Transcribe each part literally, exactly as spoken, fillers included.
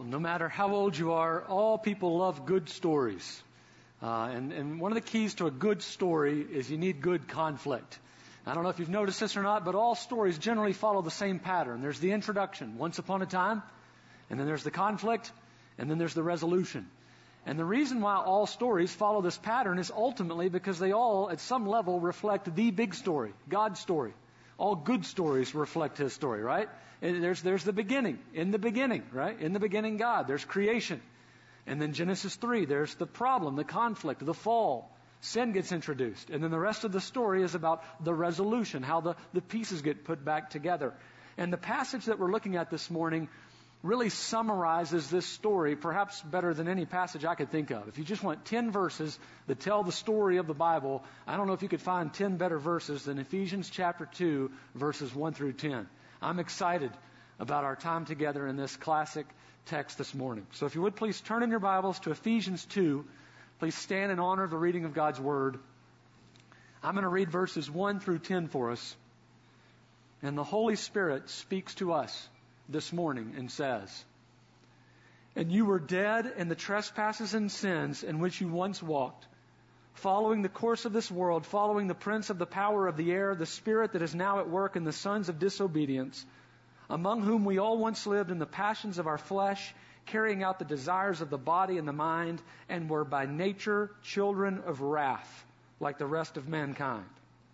No matter how old you are, all people love good stories. Uh, and, and one of the keys to a good story is you need good conflict. I don't know if you've noticed this or not, but all stories generally follow the same pattern. There's the introduction, once upon a time, and then there's the conflict, and then there's the resolution. And the reason why all stories follow this pattern is ultimately because they all, at some level, reflect the big story, God's story. All good stories reflect His story, right? And there's, there's the beginning. In the beginning, right? In the beginning, God. There's creation. And then Genesis three, there's the problem, the conflict, the fall. Sin gets introduced. And then the rest of the story is about the resolution, how the, the pieces get put back together. And the passage that we're looking at this morning really summarizes this story perhaps better than any passage I could think of. If you just want ten verses that tell the story of the Bible, I don't know if you could find ten better verses than Ephesians chapter two, verses one through ten. I'm excited about our time together in this classic text this morning. So if you would please turn in your Bibles to Ephesians two. Please stand in honor of the reading of God's Word. I'm going to read verses one through ten for us. And the Holy Spirit speaks to us this morning and says, "And you were dead in the trespasses and sins in which you once walked, following the course of this world, following the prince of the power of the air, the spirit that is now at work in the sons of disobedience, among whom we all once lived in the passions of our flesh, carrying out the desires of the body and the mind, and were by nature children of wrath, like the rest of mankind.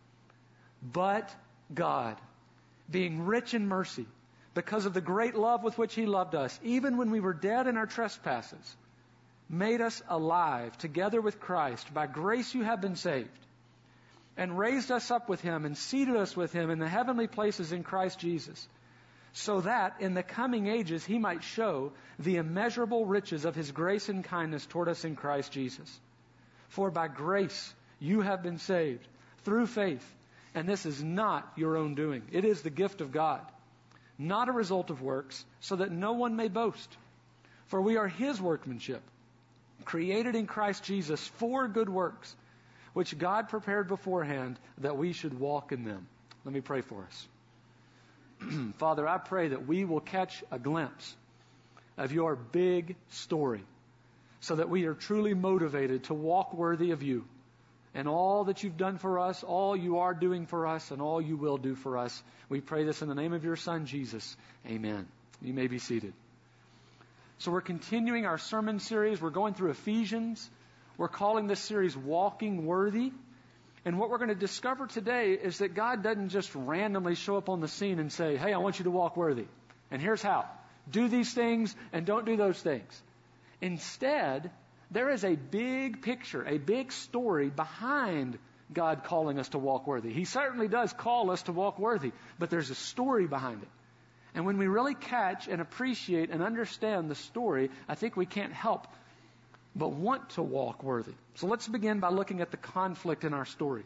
But God, being rich in mercy, because of the great love with which He loved us, even when we were dead in our trespasses, made us alive together with Christ. By grace you have been saved, and raised us up with Him, and seated us with Him in the heavenly places in Christ Jesus, so that in the coming ages He might show the immeasurable riches of His grace and kindness toward us in Christ Jesus. For by grace you have been saved, through faith, and this is not your own doing. It is the gift of God, not a result of works, so that no one may boast. For we are His workmanship, created in Christ Jesus for good works, which God prepared beforehand that we should walk in them." Let me pray for us. Father, I pray that we will catch a glimpse of your big story, so that we are truly motivated to walk worthy of you and all that you've done for us, all you are doing for us, and all you will do for us. We pray this in the name of your Son, Jesus. Amen. You may be seated. So we're continuing our sermon series. We're going through Ephesians. We're calling this series Walking Worthy. And what we're going to discover today is that God doesn't just randomly show up on the scene and say, "Hey, I want you to walk worthy. And here's how. Do these things and don't do those things." Instead, there is a big picture, a big story behind God calling us to walk worthy. He certainly does call us to walk worthy, but there's a story behind it. And when we really catch and appreciate and understand the story, I think we can't help but want to walk worthy. So let's begin by looking at the conflict in our story.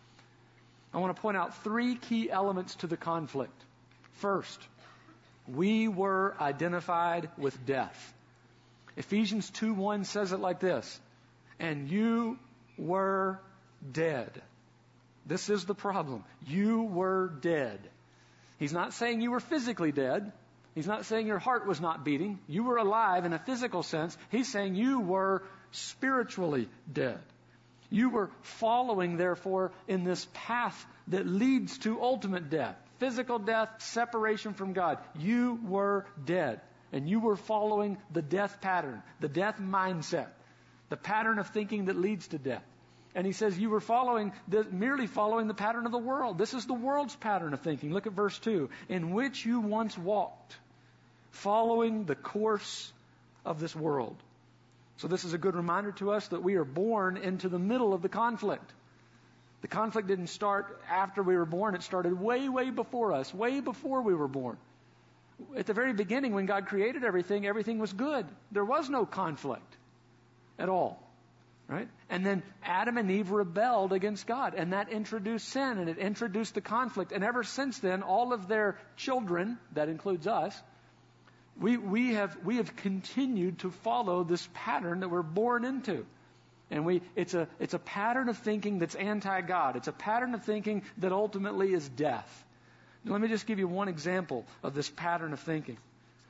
I want to point out three key elements to the conflict. First, we were identified with death. Ephesians two one says it like this: "And you were dead." This is the problem. You were dead. He's not saying you were physically dead. He's not saying your heart was not beating. You were alive in a physical sense. He's saying you were spiritually dead. You were following, therefore, in this path that leads to ultimate death. Physical death, separation from God. You were dead. And you were following the death pattern, the death mindset, the pattern of thinking that leads to death. And he says you were following, the, merely following the pattern of the world. This is the world's pattern of thinking. Look at verse two. "In which you once walked, following the course of this world." So this is a good reminder to us that we are born into the middle of the conflict. The conflict didn't start after we were born. It started way, way before us, way before we were born. At the very beginning, when God created everything, everything was good. There was no conflict at all. Right? And then Adam and Eve rebelled against God, and that introduced sin, and it introduced the conflict. And ever since then, all of their children, that includes us, we, we have, we have continued to follow this pattern that we're born into. And we, it's a, it's a pattern of thinking that's anti-God. It's a pattern of thinking that ultimately is death. Now, let me just give you one example of this pattern of thinking.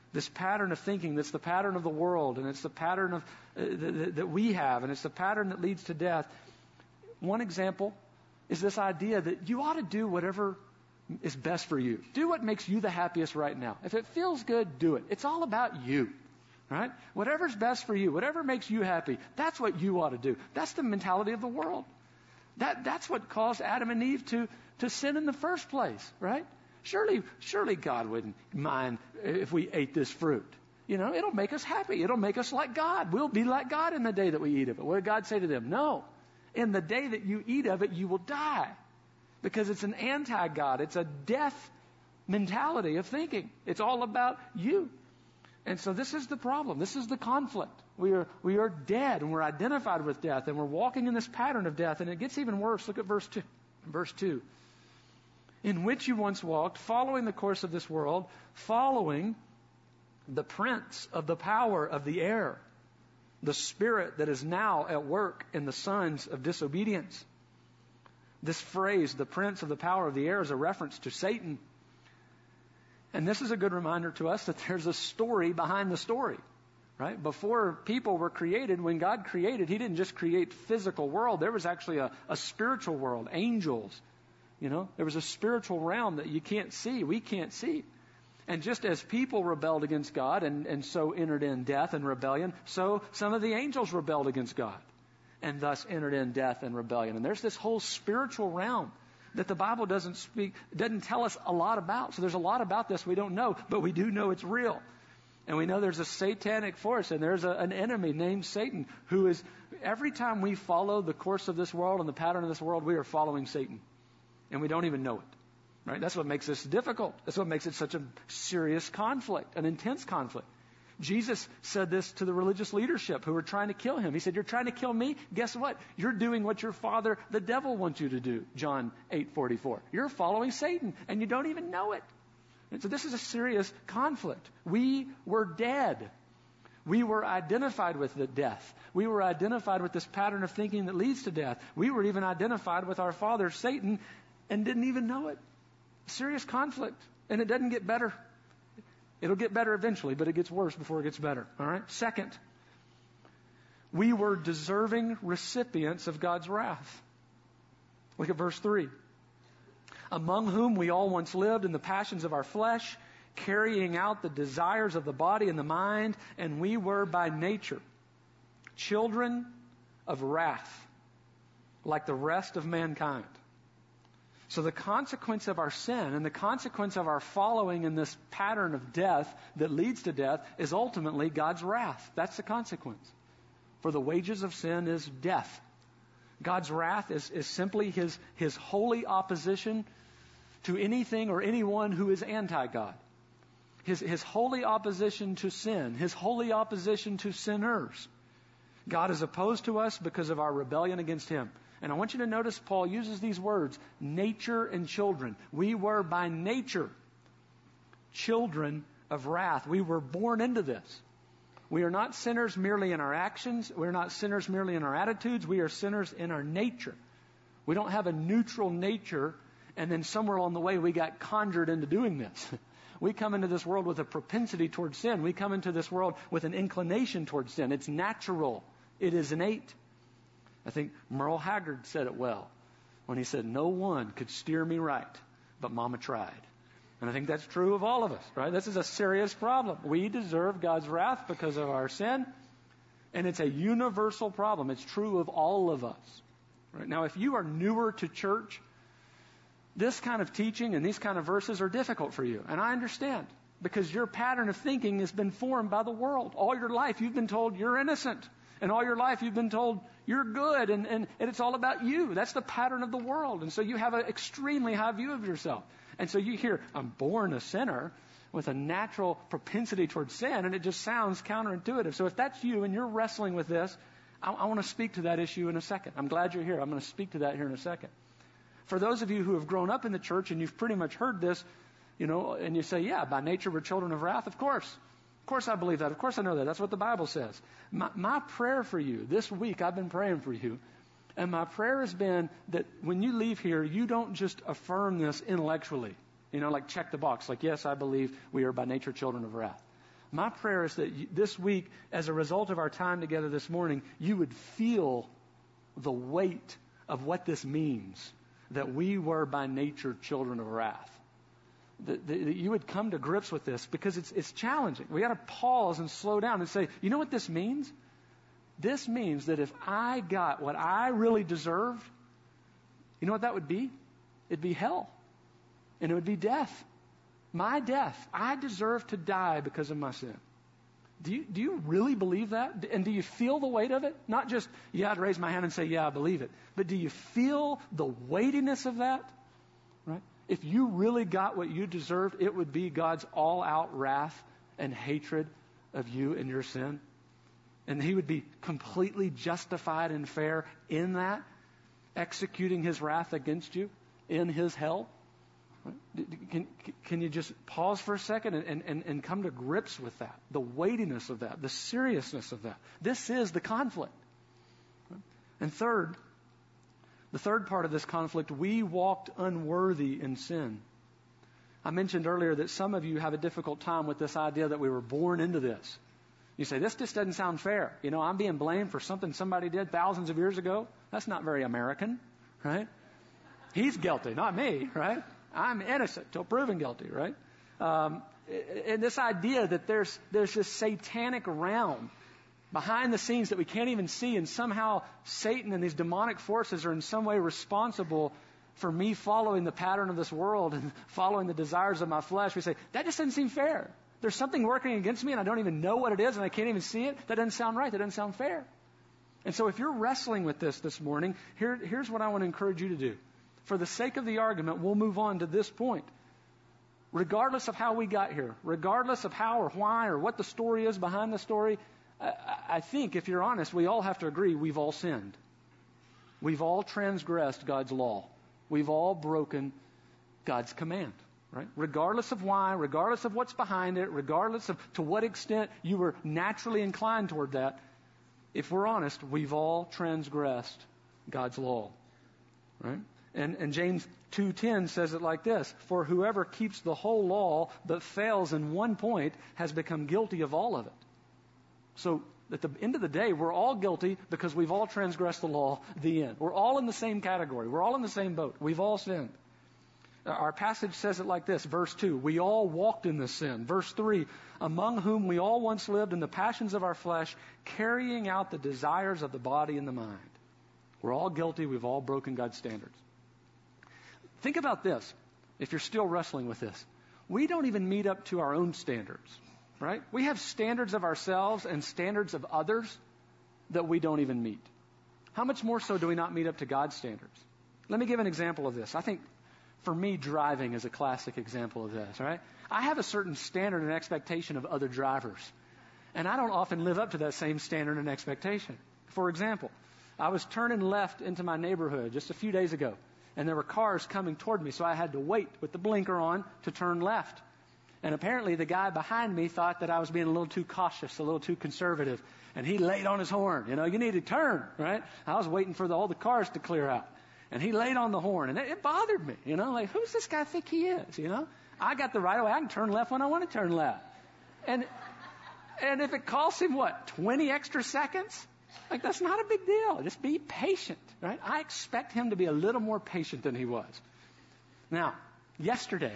This pattern of thinking that's the pattern of the world, and it's the pattern of uh, that, that we have, and it's the pattern that leads to death. One example is this idea that you ought to do whatever is best for you. Do what makes you the happiest right now. If it feels good, do it. It's all about you, right? Whatever's best for you, whatever makes you happy, that's what you ought to do. That's the mentality of the world. That, that's what caused Adam and Eve to, to sin in the first place, right? Surely, surely God wouldn't mind if we ate this fruit. You know, it'll make us happy. It'll make us like God. We'll be like God in the day that we eat of it. What did God say to them? No. In the day that you eat of it, you will die. Because it's an anti-God. It's a death mentality of thinking. It's all about you. And so this is the problem. This is the conflict. We are, we are dead, and we're identified with death, and we're walking in this pattern of death, and it gets even worse. Look at verse two. Verse two. In which you once walked, following the course of this world, following the prince of the power of the air, the spirit that is now at work in the sons of disobedience. This phrase, the prince of the power of the air, is a reference to Satan. And this is a good reminder to us that there's a story behind the story, right? Before people were created, when God created, He didn't just create physical world. There was actually a, a spiritual world, angels. You know, there was a spiritual realm that you can't see, we can't see. And just as people rebelled against God and, and so entered in death and rebellion, so some of the angels rebelled against God and thus entered in death and rebellion. And there's this whole spiritual realm that the Bible doesn't speak, doesn't tell us a lot about. So there's a lot about this we don't know, but we do know it's real. And we know there's a satanic force, and there's a, an enemy named Satan who is, every time we follow the course of this world and the pattern of this world, we are following Satan. And we don't even know it. Right? That's what makes this difficult. That's what makes it such a serious conflict, an intense conflict. Jesus said this to the religious leadership who were trying to kill him. He said, you're trying to kill me? Guess what? You're doing what your father, the devil, wants you to do. John eight forty-four. You're following Satan, and you don't even know it. And so this is a serious conflict. We were dead. We were identified with the death. We were identified with this pattern of thinking that leads to death. We were even identified with our father, Satan, and didn't even know it. Serious conflict. And it doesn't get better. It'll get better eventually, but it gets worse before it gets better. All right? Second, we were deserving recipients of God's wrath. Look at verse three. Among whom we all once lived in the passions of our flesh, carrying out the desires of the body and the mind, and we were by nature children of wrath, like the rest of mankind. So the consequence of our sin and the consequence of our following in this pattern of death that leads to death is ultimately God's wrath. That's the consequence. For the wages of sin is death. God's wrath is, is simply his, his holy opposition to anything or anyone who is anti-God. His, his holy opposition to sin. His holy opposition to sinners. God is opposed to us because of our rebellion against Him. And I want you to notice Paul uses these words, nature and children. We were by nature children of wrath. We were born into this. We are not sinners merely in our actions. We're not sinners merely in our attitudes. We are sinners in our nature. We don't have a neutral nature and then somewhere along the way we got conjured into doing this. We come into this world with a propensity towards sin. We come into this world with an inclination towards sin. It's natural. It is innate. I think Merle Haggard said it well when he said, no one could steer me right, but Mama tried. And I think that's true of all of us, right? This is a serious problem. We deserve God's wrath because of our sin, and it's a universal problem. It's true of all of us. Right? Now, if you are newer to church, this kind of teaching and these kind of verses are difficult for you. And I understand, because your pattern of thinking has been formed by the world. All your life you've been told you're innocent. And all your life you've been told you're good, and, and, and it's all about you. That's the pattern of the world. And so you have an extremely high view of yourself. And so you hear, I'm born a sinner with a natural propensity towards sin, and it just sounds counterintuitive. So if that's you and you're wrestling with this, I, I want to speak to that issue in a second. I'm glad you're here. I'm going to speak to that here in a second. For those of you who have grown up in the church and you've pretty much heard this, you know, and you say, yeah, by nature we're children of wrath, of course. Of course I believe that. Of course I know that. That's what the Bible says. My, my prayer for you, this week I've been praying for you, and my prayer has been that when you leave here, you don't just affirm this intellectually, you know, like check the box, like, yes, I believe we are by nature children of wrath. My prayer is that you, this week, as a result of our time together this morning, you would feel the weight of what this means, that we were by nature children of wrath. That, that you would come to grips with this, because it's, it's challenging. We got to pause and slow down and say, you know what this means? This means that if I got what I really deserved, you know what that would be? It'd be hell. And it would be death. My death. I deserve to die because of my sin. Do you, do you really believe that? And do you feel the weight of it? Not just, yeah, I'd raise my hand and say, yeah, I believe it. But do you feel the weightiness of that? Right? If you really got what you deserved, it would be God's all-out wrath and hatred of you and your sin. And He would be completely justified and fair in that, executing His wrath against you in His hell. Can, can you just pause for a second and, and, and come to grips with that? The weightiness of that, the seriousness of that. This is the conflict. And third, the third part of this conflict, we walked unworthy in sin. I mentioned earlier that some of you have a difficult time with this idea that we were born into this. You say, this just doesn't sound fair. You know, I'm being blamed for something somebody did thousands of years ago. That's not very American, right? He's guilty, not me, right? I'm innocent till proven guilty, right? Um, and this idea that there's there's this satanic realm behind the scenes that we can't even see, and somehow Satan and these demonic forces are in some way responsible for me following the pattern of this world and following the desires of my flesh. We say, that just doesn't seem fair. There's something working against me and I don't even know what it is and I can't even see it. That doesn't sound right. That doesn't sound fair. And so if you're wrestling with this this morning, here, here's what I want to encourage you to do. For the sake of the argument, we'll move on to this point. Regardless of how we got here, regardless of how or why or what the story is behind the story, I, I think, if you're honest, we all have to agree we've all sinned. We've all transgressed God's law. We've all broken God's command, right? Regardless of why, regardless of what's behind it, regardless of to what extent you were naturally inclined toward that, if we're honest, we've all transgressed God's law, right? And, and James two ten says it like this: for whoever keeps the whole law but fails in one point has become guilty of all of it. So at the end of the day, we're all guilty because we've all transgressed the law, the end. We're all in the same category. We're all in the same boat. We've all sinned. Our passage says it like this, verse two, we all walked in this sin. Verse three, among whom we all once lived in the passions of our flesh, carrying out the desires of the body and the mind. We're all guilty. We've all broken God's standards. Think about this, if you're still wrestling with this. We don't even meet up to our own standards, right? We have standards of ourselves and standards of others that we don't even meet. How much more so do we not meet up to God's standards? Let me give an example of this. I think for me, driving is a classic example of this, right? I have a certain standard and expectation of other drivers, and I don't often live up to that same standard and expectation. For example, I was turning left into my neighborhood just a few days ago, and there were cars coming toward me, so I had to wait with the blinker on to turn left. And apparently the guy behind me thought that I was being a little too cautious, a little too conservative, and he laid on his horn. You know, you need to turn, right? I was waiting for the, all the cars to clear out. And he laid on the horn, and it, it bothered me, you know, like, who's this guy think he is, you know? I got the right of way. I can turn left when I want to turn left. And and if it costs him, what, twenty extra seconds? Like, that's not a big deal. Just be patient, right? I expect him to be a little more patient than he was. Now, yesterday,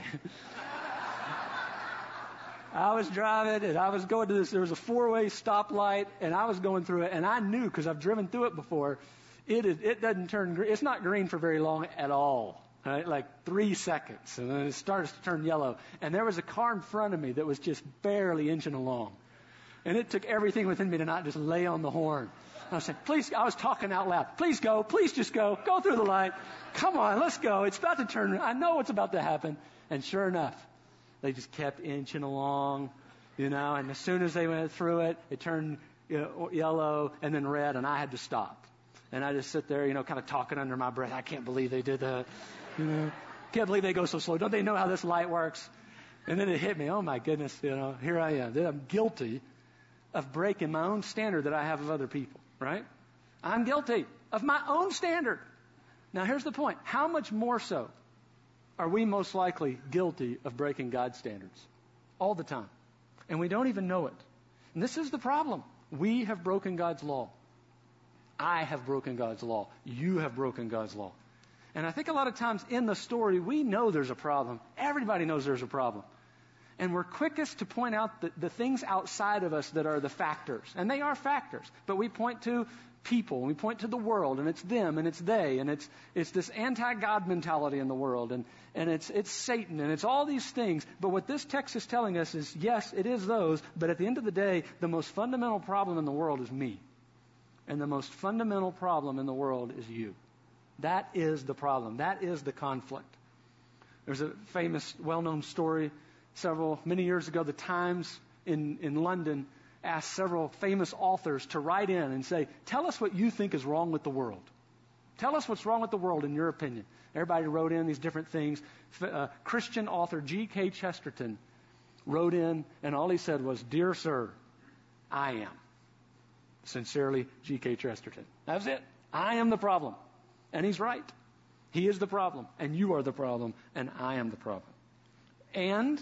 I was driving, and I was going to this, there was a four-way stoplight, and I was going through it, and I knew, because I've driven through it before, It is, it doesn't turn green. It's not green for very long at all, right? Like three seconds, and then it starts to turn yellow. And there was a car in front of me that was just barely inching along. And it took everything within me to not just lay on the horn. I said, please, I was talking out loud. Please go. Please just go. Go through the light. Come on, let's go. It's about to turn. I know what's about to happen. And sure enough, they just kept inching along, you know, and as soon as they went through it, it turned you know, yellow and then red, and I had to stop. And I just sit there, you know, kind of talking under my breath. I can't believe they did that. You know, can't believe they go so slow. Don't they know how this light works? And then it hit me. Oh, my goodness, you know, here I am. I'm guilty of breaking my own standard that I have of other people, right? I'm guilty of my own standard. Now, here's the point. How much more so are we most likely guilty of breaking God's standards? All the time. And we don't even know it. And this is the problem. We have broken God's law. I have broken God's law. You have broken God's law. And I think a lot of times in the story, we know there's a problem. Everybody knows there's a problem. And we're quickest to point out the, the things outside of us that are the factors. And they are factors. But we point to people, and we point to the world, and it's them, and it's they, and it's it's this anti-God mentality in the world, and, and it's it's Satan, and it's all these things. But what this text is telling us is, yes, it is those, but at the end of the day, the most fundamental problem in the world is me. And the most fundamental problem in the world is you. That is the problem. That is the conflict. There's a famous, well-known story several, many years ago. The Times in, in London asked several famous authors to write in and say, tell us what you think is wrong with the world. Tell us what's wrong with the world in your opinion. Everybody wrote in these different things. Uh, Christian author G K Chesterton wrote in, and all he said was, Dear Sir, I am. Sincerely, G K Chesterton. That was it. I am the problem. And he's right. He is the problem, and you are the problem, and I am the problem. And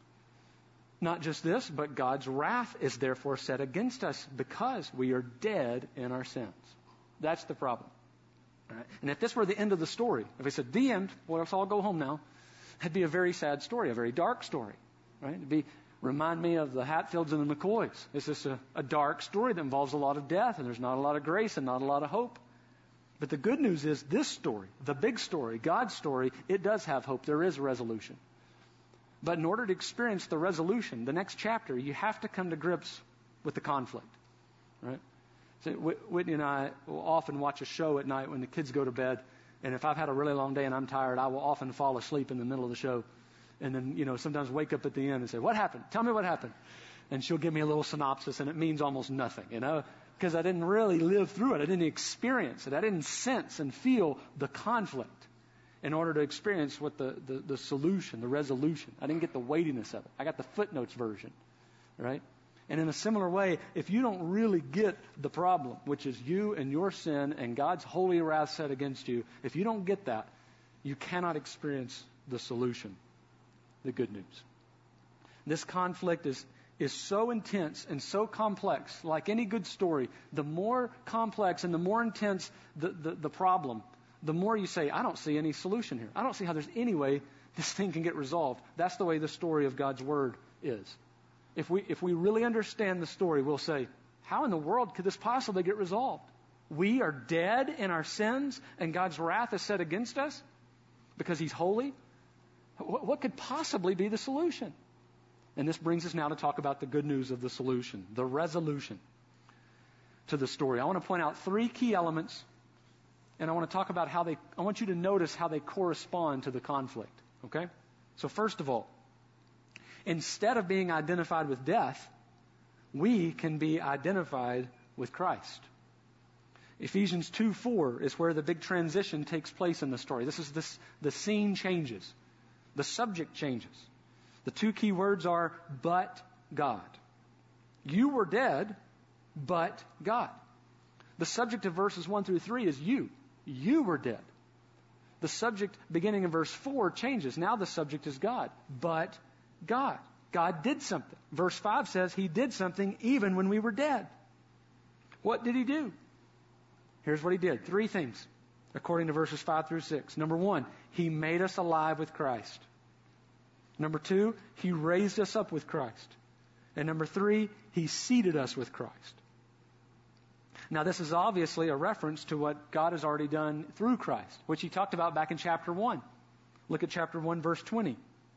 not just this, but God's wrath is therefore set against us because we are dead in our sins. That's the problem. All right? And if this were the end of the story, if I said, the end, well, let's all go home now, that'd be a very sad story, a very dark story. Right? It'd be, remind me of the Hatfields and the McCoys. It's just a, a dark story that involves a lot of death, and there's not a lot of grace and not a lot of hope. But the good news is this story, the big story, God's story, it does have hope. There is resolution. But in order to experience the resolution, the next chapter, you have to come to grips with the conflict. Right? So Whitney and I will often watch a show at night when the kids go to bed. And if I've had a really long day and I'm tired, I will often fall asleep in the middle of the show. And then, you know, sometimes wake up at the end and say, what happened? Tell me what happened. And she'll give me a little synopsis, and it means almost nothing, you know, because I didn't really live through it. I didn't experience it. I didn't sense and feel the conflict in order to experience what the, the, the solution, the resolution. I didn't get the weightiness of it. I got the footnotes version, right? And in a similar way, if you don't really get the problem, which is you and your sin and God's holy wrath set against you, if you don't get that, you cannot experience the solution, the good news. This conflict is, is so intense and so complex. Like any good story, the more complex and the more intense the, the, the problem, the more you say, I don't see any solution here. I don't see how there's any way this thing can get resolved. That's the way the story of God's Word is. If we if we really understand the story, we'll say, how in the world could this possibly get resolved? We are dead in our sins, and God's wrath is set against us because He's holy. What, what could possibly be the solution? And this brings us now to talk about the good news of the solution, the resolution to the story. I want to point out three key elements. And I want to talk about how they, I want you to notice how they correspond to the conflict. Okay? So first of all, instead of being identified with death, we can be identified with Christ. Ephesians two four is where the big transition takes place in the story. This is this, the scene changes. The subject changes. The two key words are, but God. You were dead, but God. The subject of verses one through three is you. You were dead. The subject beginning in verse four changes. Now the subject is God. But God. God did something. Verse five says He did something even when we were dead. What did He do? Here's what He did. Three things, according to verses five through six. Number one, He made us alive with Christ. Number two, He raised us up with Christ. And number three, He seated us with Christ. Now, this is obviously a reference to what God has already done through Christ, which He talked about back in chapter one. Look at chapter one, verse twenty.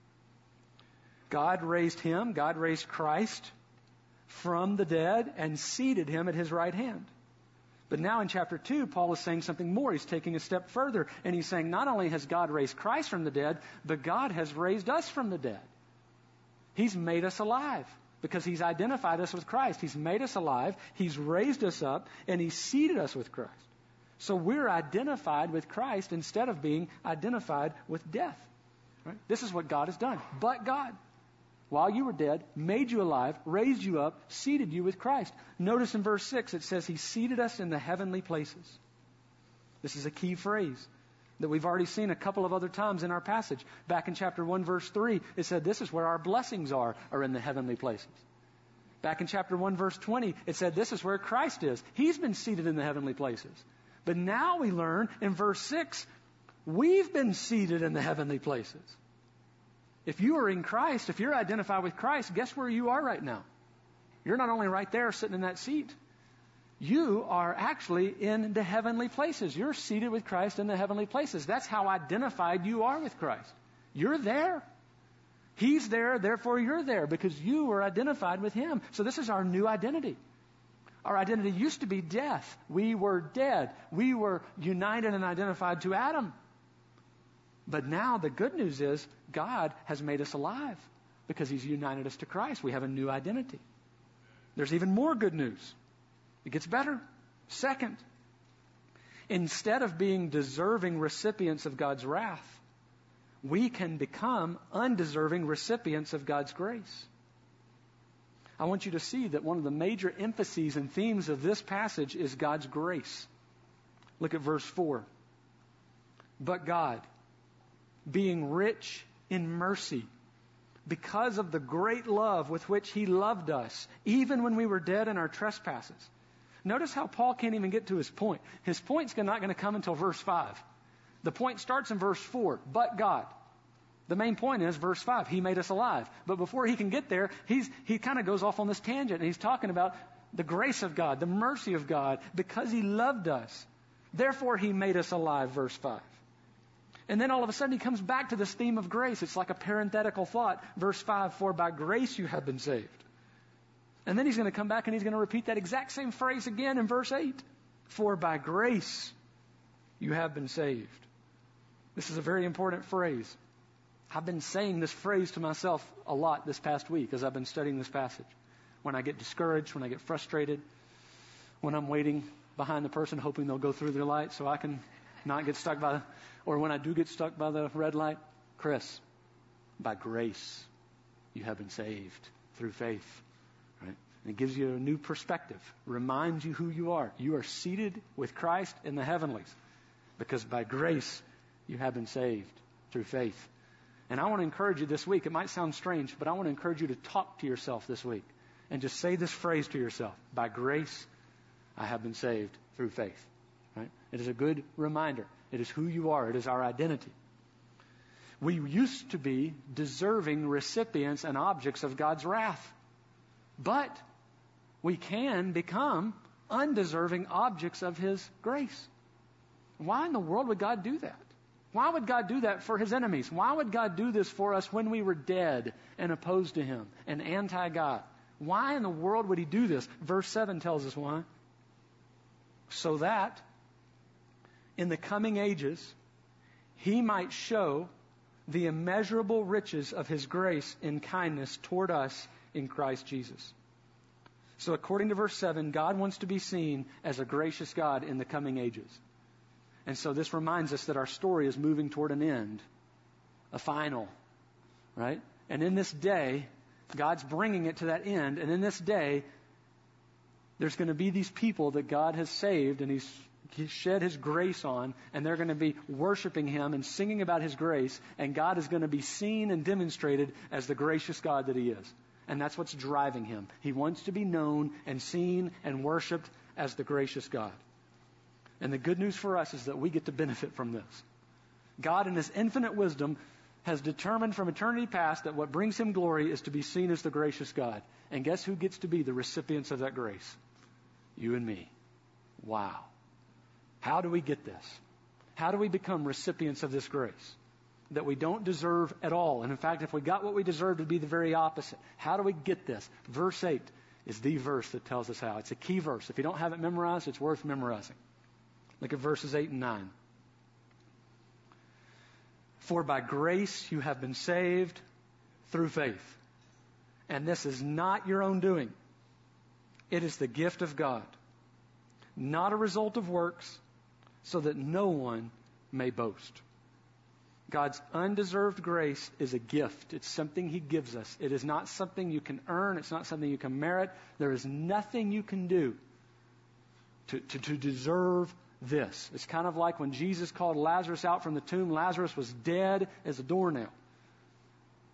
God raised Him, God raised Christ from the dead and seated Him at His right hand. But now in chapter two, Paul is saying something more. He's taking a step further, and he's saying not only has God raised Christ from the dead, but God has raised us from the dead. He's made us alive. Because He's identified us with Christ. He's made us alive. He's raised us up. And He's seated us with Christ. So we're identified with Christ instead of being identified with death. Right? This is what God has done. But God, while you were dead, made you alive, raised you up, seated you with Christ. Notice in verse six it says He seated us in the heavenly places. This is a key phrase that we've already seen a couple of other times in our passage. Back in chapter one, verse three, it said this is where our blessings are, are in the heavenly places. Back in chapter one, verse twenty, it said this is where Christ is. He's been seated in the heavenly places. But now we learn in verse six, we've been seated in the heavenly places. If you are in Christ, if you're identified with Christ, guess where you are right now? You're not only right there sitting in that seat. You are actually in the heavenly places. You're seated with Christ in the heavenly places. That's how identified you are with Christ. You're there. He's there, therefore you're there, because you were identified with Him. So this is our new identity. Our identity used to be death. We were dead. We were united and identified to Adam. But now the good news is God has made us alive because He's united us to Christ. We have a new identity. There's even more good news. It gets better. Second, instead of being deserving recipients of God's wrath, we can become undeserving recipients of God's grace. I want you to see that one of the major emphases and themes of this passage is God's grace. Look at verse four. But God, being rich in mercy, because of the great love with which He loved us, even when we were dead in our trespasses. Notice how Paul can't even get to his point. His point's not going to come until verse five. The point starts in verse four, but God. The main point is verse five, He made us alive. But before he can get there, he's, he kind of goes off on this tangent, and he's talking about the grace of God, the mercy of God, because He loved us. Therefore, He made us alive, verse five. And then all of a sudden, he comes back to this theme of grace. It's like a parenthetical thought. Verse five, for by grace you have been saved. And then he's going to come back and he's going to repeat that exact same phrase again in verse eight. For by grace you have been saved. This is a very important phrase. I've been saying this phrase to myself a lot this past week as I've been studying this passage. When I get discouraged, when I get frustrated, when I'm waiting behind the person hoping they'll go through their light so I can not get stuck by the, or when I do get stuck by the red light, Chris, by grace you have been saved through faith. Right? And it gives you a new perspective, reminds you who you are. You are seated with Christ in the heavenlies because by grace you have been saved through faith. And I want to encourage you this week. It might sound strange, but I want to encourage you to talk to yourself this week and just say this phrase to yourself. By grace, I have been saved through faith. Right? It is a good reminder. It is who you are. It is our identity. We used to be deserving recipients and objects of God's wrath. But we can become undeserving objects of His grace. Why in the world would God do that? Why would God do that for His enemies? Why would God do this for us when we were dead and opposed to Him and anti-God? Why in the world would He do this? Verse seven tells us why. So that in the coming ages He might show the immeasurable riches of His grace in kindness toward us in Christ Jesus. So according to verse seven, God wants to be seen as a gracious God in the coming ages. And so this reminds us that our story is moving toward an end, a final, right? And in this day, God's bringing it to that end. And in this day, there's going to be these people that God has saved and He's He shed His grace on, and they're going to be worshiping Him and singing about His grace, and God is going to be seen and demonstrated as the gracious God that He is. And that's what's driving Him. He wants to be known and seen and worshiped as the gracious God. And the good news for us is that we get to benefit from this. God in His infinite wisdom has determined from eternity past that what brings Him glory is to be seen as the gracious God. And guess who gets to be the recipients of that grace? You and me. Wow. How do we get this? How do we become recipients of this grace that we don't deserve at all? And in fact, if we got what we deserve, it'd be the very opposite. How do we get this? Verse eight is the verse that tells us how. It's a key verse. If you don't have it memorized, it's worth memorizing. Look at verses eight and nine. For by grace you have been saved through faith. And this is not your own doing. It is the gift of God, not a result of works, so that no one may boast. God's undeserved grace is a gift. It's something He gives us. It is not something you can earn. It's not something you can merit. There is nothing you can do to, to, to deserve this. It's kind of like when Jesus called Lazarus out from the tomb. Lazarus was dead as a doornail.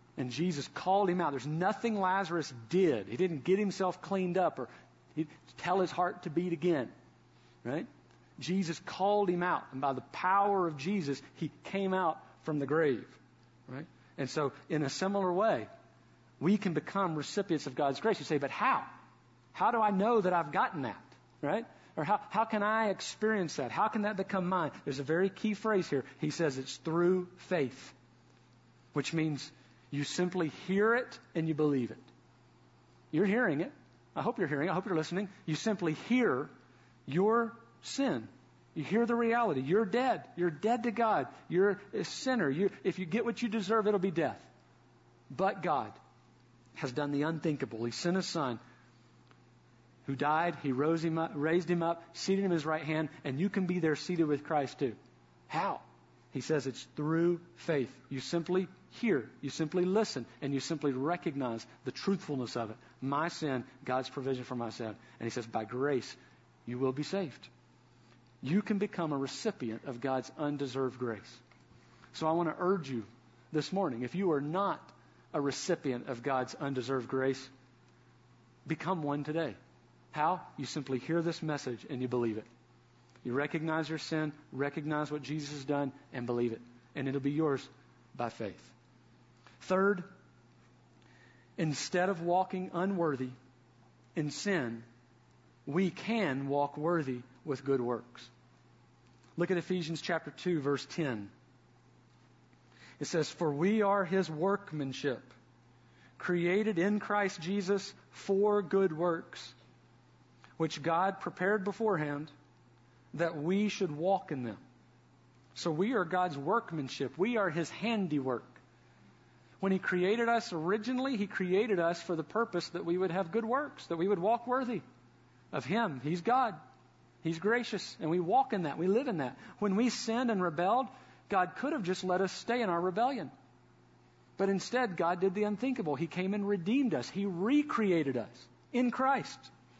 And Jesus called him out. There's nothing Lazarus did. He didn't get himself cleaned up or he'd tell his heart to beat again. Right? Jesus called him out. And by the power of Jesus, he came out from the grave. Right? And so in a similar way, we can become recipients of God's grace. You say, but how? How do I know that I've gotten that? Right? Or how, how can I experience that? How can that become mine? There's a very key phrase here. He says it's through faith, which means you simply hear it and you believe it. You're hearing it. I hope you're hearing it. I hope you're listening. You simply hear your sin. You hear the reality. You're dead. You're dead to God. You're a sinner. You, if you get what you deserve, it'll be death. But God has done the unthinkable. He sent His Son who died. He rose him up, raised him up, seated him at His right hand, and you can be there seated with Christ too. How? He says it's through faith. You simply hear, you simply listen, and you simply recognize the truthfulness of it. My sin, God's provision for my sin. And He says, by grace, you will be saved. You can become a recipient of God's undeserved grace. So I want to urge you this morning, if you are not a recipient of God's undeserved grace, become one today. How? You simply hear this message and you believe it. You recognize your sin, recognize what Jesus has done, and believe it. And it'll be yours by faith. Third, instead of walking unworthy in sin, we can walk worthy with good works. Look at Ephesians chapter two, verse ten. It says, for we are His workmanship, created in Christ Jesus for good works, which God prepared beforehand that we should walk in them. So we are God's workmanship. We are His handiwork. When He created us originally, He created us for the purpose that we would have good works, that we would walk worthy of Him. He's God. He's gracious. And we walk in that. We live in that. When we sinned and rebelled, God could have just let us stay in our rebellion. But instead, God did the unthinkable. He came and redeemed us. He recreated us in Christ.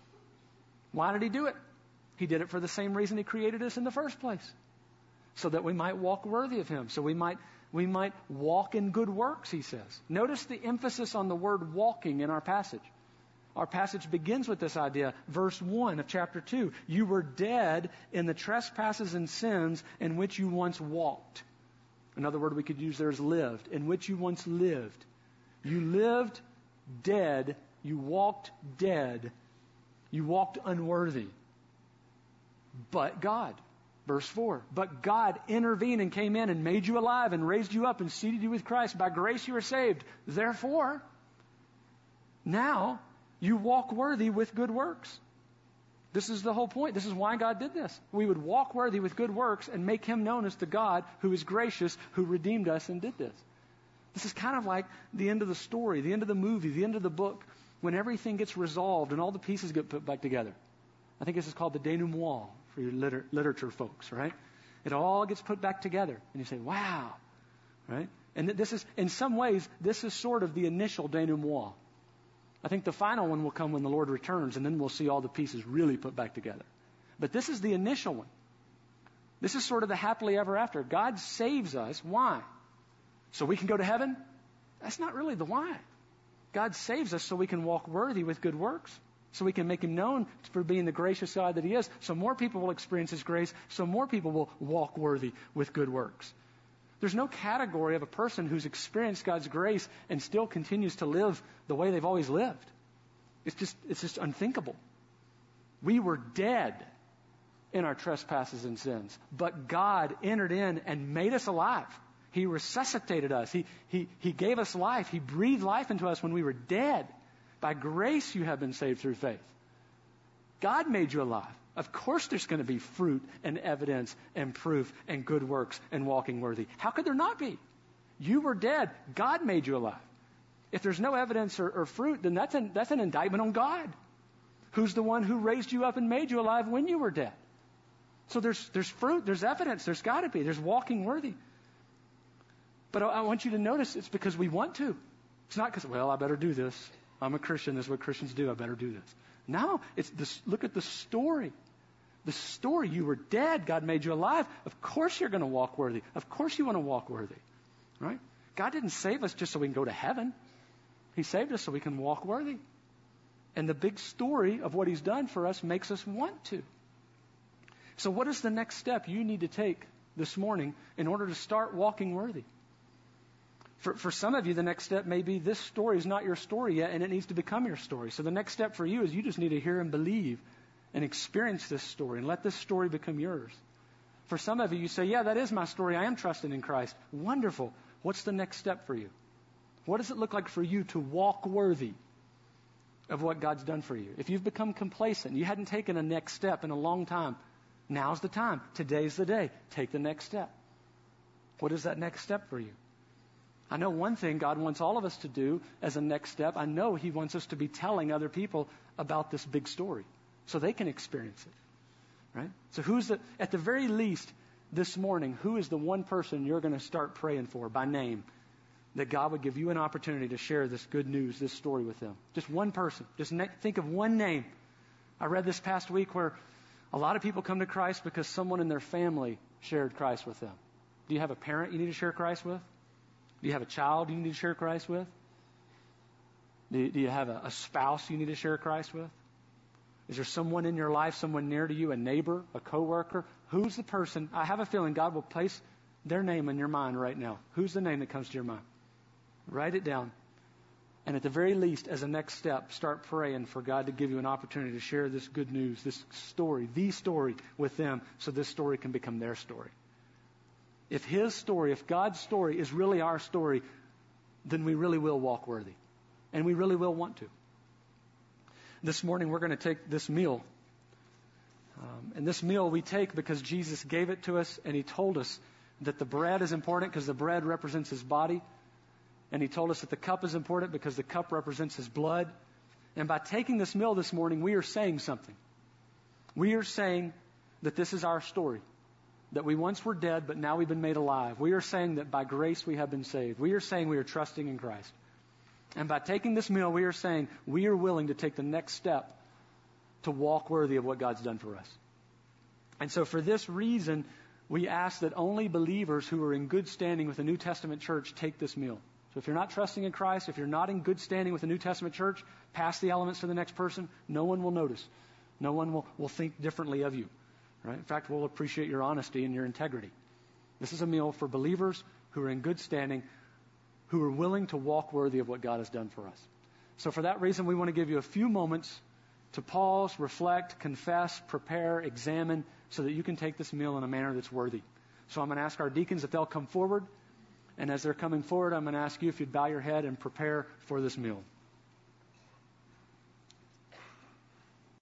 Why did He do it? He did it for the same reason He created us in the first place. So that we might walk worthy of Him. So we might we might walk in good works, He says. Notice the emphasis on the word walking in our passage. Our passage begins with this idea. Verse one of chapter two. You were dead in the trespasses and sins in which you once walked. Another word we could use there is lived. In which you once lived. You lived dead. You walked dead. You walked unworthy. But God. Verse four. But God intervened and came in and made you alive and raised you up and seated you with Christ. By grace you are saved. Therefore, now you walk worthy with good works. This is the whole point. This is why God did this. We would walk worthy with good works and make Him known as the God who is gracious, who redeemed us and did this. This is kind of like the end of the story, the end of the movie, the end of the book, when everything gets resolved and all the pieces get put back together. I think this is called the denouement for your liter- literature folks, right? It all gets put back together. And you say, wow, right? And this is, in some ways, this is sort of the initial denouement. I think the final one will come when the Lord returns, and then we'll see all the pieces really put back together. But this is the initial one. This is sort of the happily ever after. God saves us. Why? So we can go to heaven? That's not really the why. God saves us so we can walk worthy with good works. So we can make Him known for being the gracious God that He is. So more people will experience His grace. So more people will walk worthy with good works. There's no category of a person who's experienced God's grace and still continues to live the way they've always lived. It's just, it's just unthinkable. We were dead in our trespasses and sins, but God entered in and made us alive. He resuscitated us. He, he, he gave us life. He breathed life into us when we were dead. By grace you have been saved through faith. God made you alive. Of course there's going to be fruit and evidence and proof and good works and walking worthy. How could there not be? You were dead. God made you alive. If there's no evidence or, or fruit, then that's an, that's an indictment on God, who's the one who raised you up and made you alive when you were dead. So there's, there's fruit, there's evidence, there's got to be. There's walking worthy. But I, I want you to notice it's because we want to. It's not because, well, I better do this. I'm a Christian. This is what Christians do. I better do this. No, it's this, look at the story. The story. You were dead. God made you alive. Of course you're going to walk worthy. Of course you want to walk worthy. Right? God didn't save us just so we can go to heaven. He saved us so we can walk worthy. And the big story of what He's done for us makes us want to. So what is the next step you need to take this morning in order to start walking worthy? For, for some of you, the next step may be this story is not your story yet, and it needs to become your story. So the next step for you is you just need to hear and believe and experience this story and let this story become yours. For some of you, you say, yeah, that is my story. I am trusting in Christ. Wonderful. What's the next step for you? What does it look like for you to walk worthy of what God's done for you? If you've become complacent, you hadn't taken a next step in a long time, now's the time. Today's the day. Take the next step. What is that next step for you? I know one thing God wants all of us to do as a next step. I know He wants us to be telling other people about this big story so they can experience it, right? So who's the, at the very least this morning, who is the one person you're going to start praying for by name that God would give you an opportunity to share this good news, this story with them? Just one person. Just ne- think of one name. I read this past week where a lot of people come to Christ because someone in their family shared Christ with them. Do you have a parent you need to share Christ with? Do you have a child you need to share Christ with? Do you, do you have a, a spouse you need to share Christ with? Is there someone in your life, someone near to you, a neighbor, a coworker? Who's the person? I have a feeling God will place their name in your mind right now. Who's the name that comes to your mind? Write it down. And at the very least, as a next step, start praying for God to give you an opportunity to share this good news, this story, the story with them, so this story can become their story. If His story, if God's story is really our story, then we really will walk worthy. And we really will want to. This morning we're going to take this meal. Um, and this meal we take because Jesus gave it to us, and He told us that the bread is important because the bread represents His body. And He told us that the cup is important because the cup represents His blood. And by taking this meal this morning, we are saying something. We are saying that this is our story. That we once were dead, but now we've been made alive. We are saying that by grace we have been saved. We are saying we are trusting in Christ. And by taking this meal, we are saying we are willing to take the next step to walk worthy of what God's done for us. And so for this reason, we ask that only believers who are in good standing with the New Testament church take this meal. So if you're not trusting in Christ, if you're not in good standing with the New Testament church, pass the elements to the next person. No one will notice. No one will, will think differently of you. Right? In fact, we'll appreciate your honesty and your integrity. This is a meal for believers who are in good standing, who are willing to walk worthy of what God has done for us. So for that reason, we want to give you a few moments to pause, reflect, confess, prepare, examine, so that you can take this meal in a manner that's worthy. So I'm going to ask our deacons if they'll come forward. And as they're coming forward, I'm going to ask you if you'd bow your head and prepare for this meal.